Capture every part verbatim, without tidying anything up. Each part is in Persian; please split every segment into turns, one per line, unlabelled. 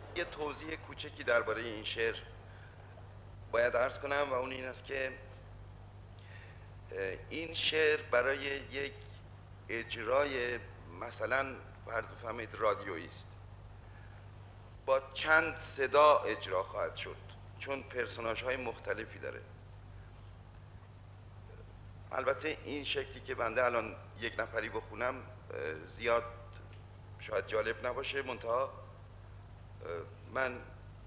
یه توضیح کوچکی درباره این شعر باید عرض کنم و اون این است که این شعر برای یک اجرای مثلا فرض بفرمایید رادیویی است، با چند صدا اجرا خواهد شد چون پرسوناژ های مختلفی داره. البته این شکلی که بنده الان یک نفری بخونم زیاد شاید جالب نباشه، منتها من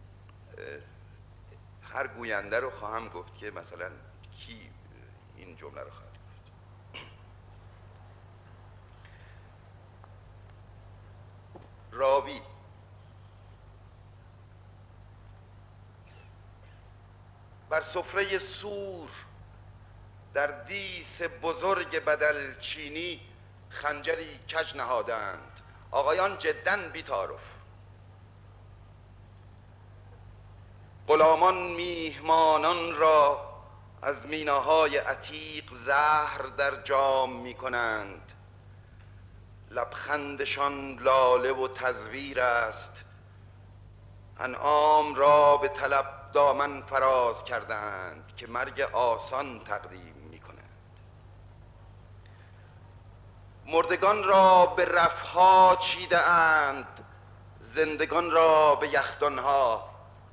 هر گوینده رو خواهم گفت که مثلا کی این جمله رو خواهد گفت. راوی: بر سفره سور در دیس بزرگ بدل چینی خنجری کج نهادند آقایان جداً بی تعارف. غلامان میهمانان را از میناهای عتیق زهر در جام می کنند، لبخندشان لاله و تزویر است، انعام را به طلب دامن فراز کردند که مرگ آسان تقدیم می کنند. مردگان را به رفها چیده اند، زندگان را به یخدانها.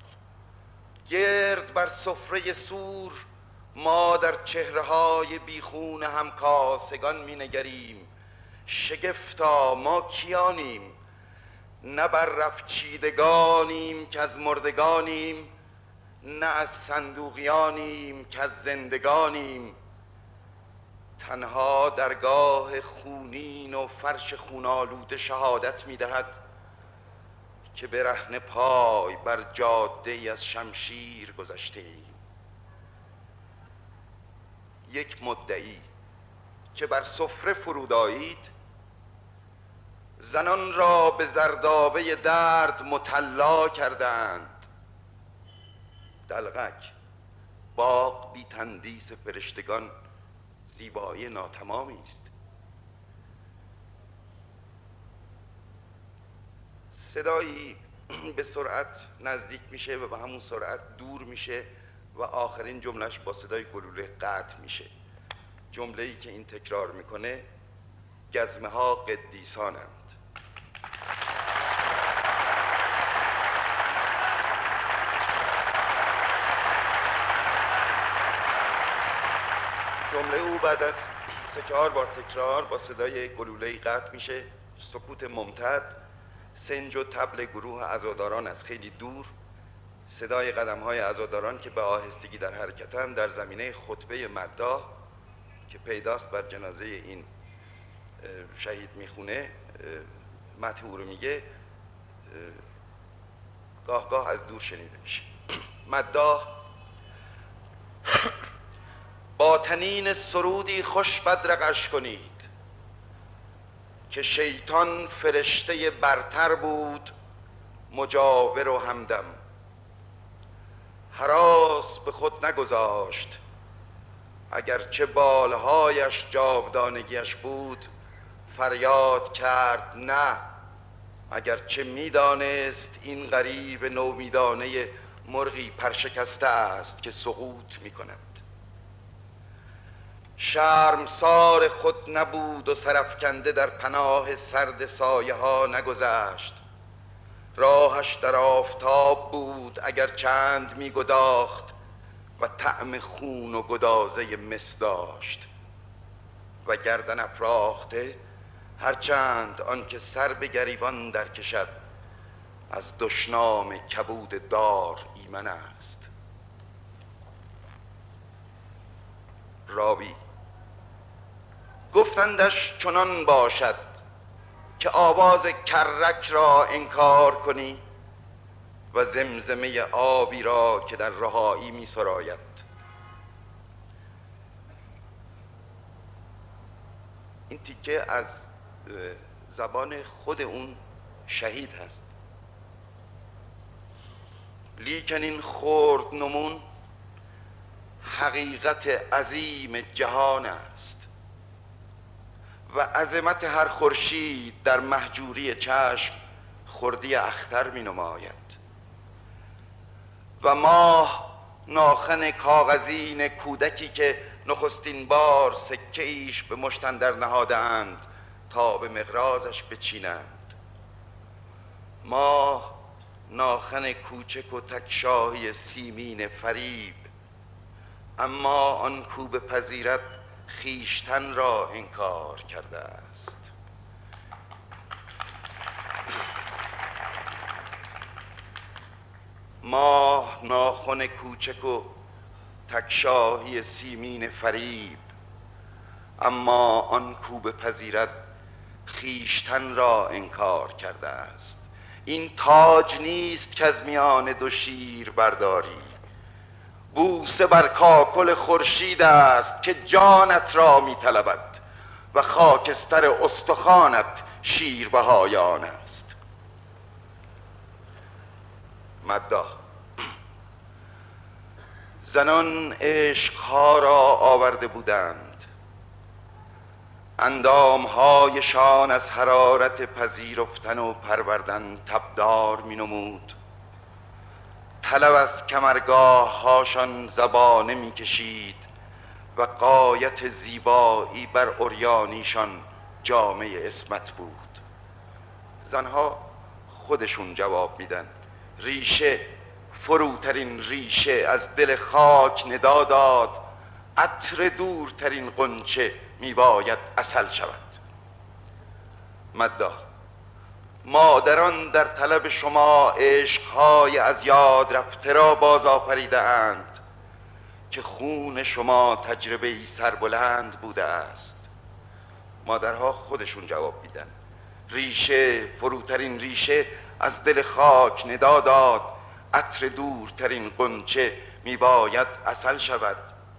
گرد بر سفره سور ما در چهره‌های بیخون همکاسگان می نگریم. شگفتا ما کیانیم؟ نه بر رفچیدگانیم که از مردگانیم، نه از صندوقیانیم که از زندگانیم. تنها درگاه خونین و فرش خونالوده شهادت می دهد که برهنه پای بر جاده ای از شمشیر گذشته ایم. یک مدعی که بر سفره فرود آیید، زنان را به زردابه درد مطلا کردند. دلغک: باغ بی تندیس فرشتگان زیبایی ناتمامی است. صدایی به سرعت نزدیک میشه و به همون سرعت دور میشه و آخرین جملهش با صدای گلوله قطع میشه. جمله‌ای که این تکرار میکنه: گزمه ها قدیسانند. جمله او بعد از سه چهار بار تکرار با صدای گلوله‌ای قطع میشه. سکوت ممتد، سنج و طبل گروه عزاداران از خیلی دور، صدای قدم‌های عزاداران که به آهستگی در حرکتند در زمینه خطبه مداح که پیداست بر جنازه این شهید میخونه، مدح او رو میگه، گاه گاه از دور شنیده میشه. مداح: با طنین سرودی خوش بدرقش کنید که شیطان فرشته برتر بود مجاور و همدم. هراس به خود نگذاشت اگرچه بالهایش جاودانگیش بود، فریاد کرد نه اگرچه میدانست این غریب نومیدانه مرغی پرشکسته است که سقوط میکند. شرمسار خود نبود و سرافکنده در پناه سرد سایه ها نگذشت. راهش در آفتاب بود اگر چند می گداخت و طعم خون و گدازه مس داشت و گردن افراخته هرچند آن که سر به گریبان در کشد از دشنام کبود دار ایمن است. راوی: گفتندش چنان باشد که آواز کرک را انکار کنی و زمزمه آبی را که در رهایی می سراید. این تیکه از زبان خود اون شهید هست. لیکن این خرد نمون حقیقت عظیم جهان است و عظمت هر خورشید در مهجوری چشم خردی اختر می نماید. و ماه ناخن کاغذین کودکی که نخستین بار سکه ایش به مشت اندر نهادند تا به مقرازش بچینند. ماه ناخن کوچک و تکشاهی سیمین فریب، اما آن کو بپذیرد خویشتن را انکار کرده است. ماه ناخن کوچک و تکشاهی سیمین فریب، اما آن کو بپذیرد خویشتن را انکار کرده است. این تاج نیست که از میان دو شیر برداری، بوسه بر کاکل خورشید است که جانت را می طلبد و خاکستر استخوانت شیربهایان است. مداح. زنان عشقها را آورده بودند، اندامهایشان از حرارت پذیرفتن و پروردن تبدار می نمود. طلب از کمرگاه هاشان زبانه می کشید و غایت زیبایی بر عریانیشان جامه عصمت بود. زنها خودشون جواب میدن. ریشه، فروترین ریشه از دل خاک ندا داد، عطر دورترین غنچه میباید عسل شود. مداح. مادران در طلب شما عشقهای از یاد رفته را باز آفریده اند که خون شما تجربه‌ای سربلند بوده است. مادرها خودشون جواب میدن. ریشه، فروترین ریشه از دل خاک ندا داد، عطر دورترین غنچه میباید عسل شود.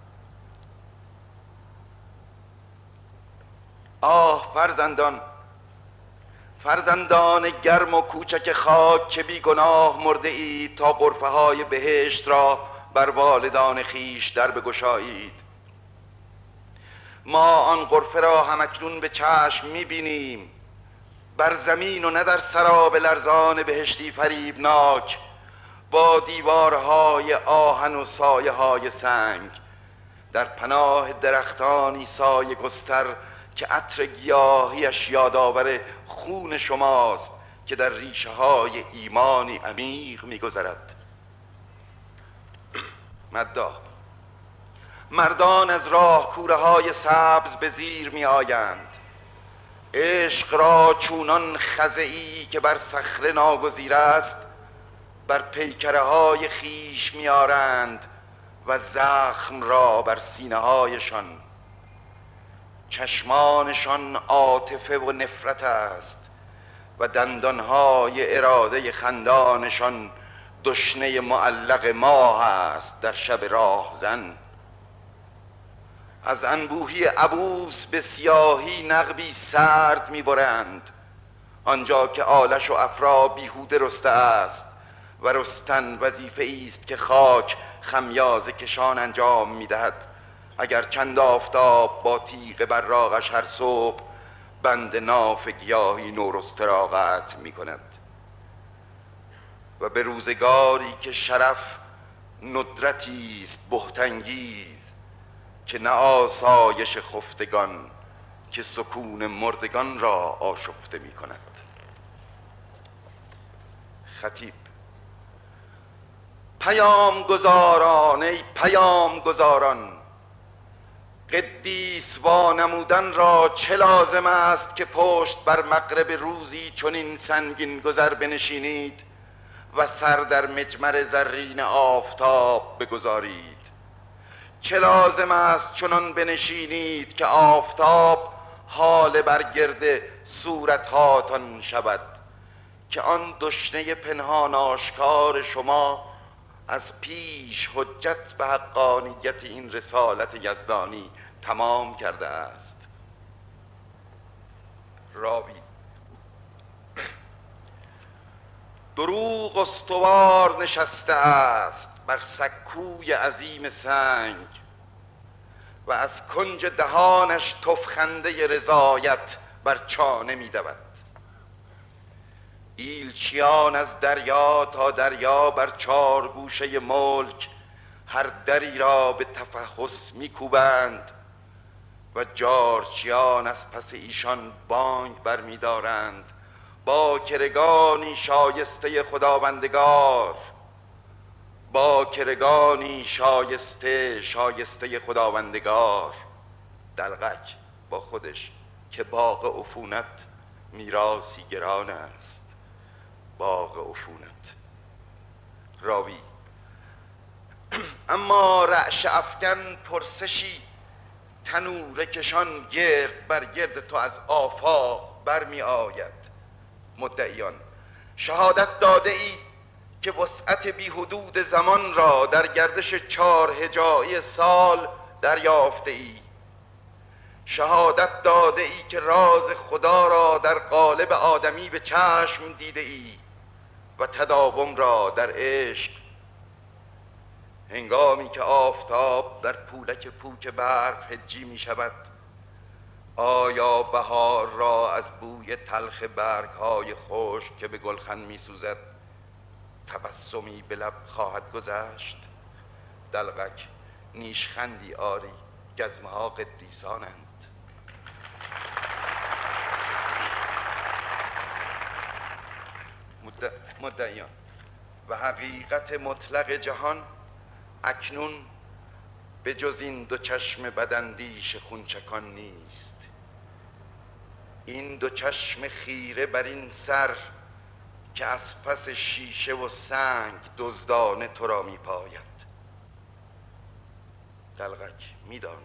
آه فرزندان، فرزندان گرم و کوچک خاک که بی گناه مرده اید تا غرفه های بهشت را بر والدان خیش در بگشایید. ما آن غرفه را همکنون به چشم میبینیم، بر زمین و نه در سراب لرزان بهشتی فریبناک، با دیوارهای آهن و سایه های سنگ، در پناه درختانی سایه گستر که عطر گیاهیش یادآور خون شماست که در ریشه های ایمانی عمیق میگذرد. مداح. مردان از راه کوره های سبز به زیر می آیند، عشق را چونان خزعی که بر صخره ناگزیر است بر پیکره های خیش میارند و زخم را بر سینه هایشان. چشمانشان عاطفه و نفرت است و دندانهای اراده خندانشان دشنه معلق ماه است در شب راهزن. از انبوهی عبوس به سیاهی نقبی سرد میبرند، آنجا که آلش و افرا بیهوده رسته است و رستن وظیفه است که خاک خمیازه کشان انجام میدهد. اگر چند آفتاب با تیغ براقش هر صبح بند ناف گیاهی نورست راقت می کند و به روزگاری که شرف ندرتی است بهت‌انگیز که نه آسایش خفتگان که سکون مردگان را آشفته می کند. خطیب. پیام گزاران، ای پیام گزاران، قدیس وانمودن را چه لازم است که پشت بر مغرب روزی چنین سنگین گذر بنشینید و سر در مجمر زرین آفتاب بگذارید؟ چه لازم است چنان بنشینید که آفتاب حال بر گرد صورتهاتان شود که آن دشنه پنهان آشکار شما از پیش حجت به حقانیت این رسالت یزدانی تمام کرده است؟ راوی. دروغ استوار نشسته است بر سکوی عظیم سنگ و از کنج دهانش تفخنده رضایت بر چانه می دود. ایلچیان از دریا تا دریا بر چار گوشه ملک هر دری را به تفحص میکوبند و جارچیان از پس ایشان بانگ برمیدارند با کرگانی شایسته خداوندگار، با کرگانی شایسته شایسته خداوندگار. دلقک با خودش که باغ عفونت میراثی گران است. باغ عفونت. راوی: اما رعش افکن پرسشی تنور کشان گرد بر گرد تو از آفاق برمی آید. مدعیان: شهادت داده ای که وسعت بی حدود زمان را در گردش چار هجایی سال دریافته ای. شهادت داده ای که راز خدا را در قالب آدمی به چشم دیده ای و تداوم را در عشق. هنگامی که آفتاب در پولک پوک برف هجی می شود، آیا بهار را از بوی تلخ برگ های خشک که به گلخن می سوزد تبسمی به لب خواهد گذشت؟ دلقک: نیشخندی آری، گزمه ها قدیسانند. مدعیان: و حقیقت مطلق جهان اکنون به جز این دو چشم بداندیش خونچکان نیست. این دو چشم خیره بر این سر که از پس شیشه و سنگ دزدانه تو را می پاید. دلقک: میدانم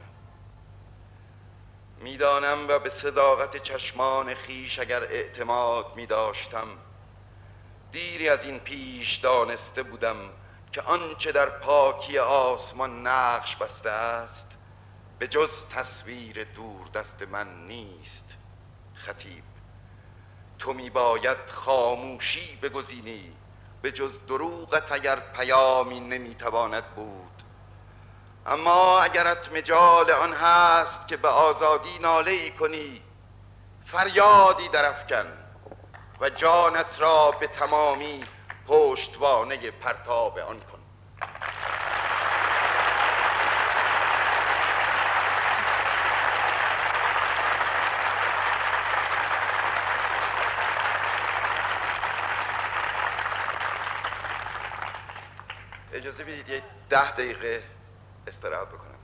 میدانم و به صداقت چشمان خیش اگر اعتماد می داشتم دیری از این پیش دانسته بودم که آنچه در پاکی آسمان نقش بسته است به جز تصویر دور دست من نیست. خطیب: تو می باید خاموشی بگزینی، به جز دروغت اگر پیامی نمی تواند بود. اما اگرت مجال آن هست که به آزادی ناله‌ای کنی، فریادی درافکن و جانت را به تمامی پشتوانه پرتاب آن کن. اجازه بدید یک ده دقیقه استراحت بکنم.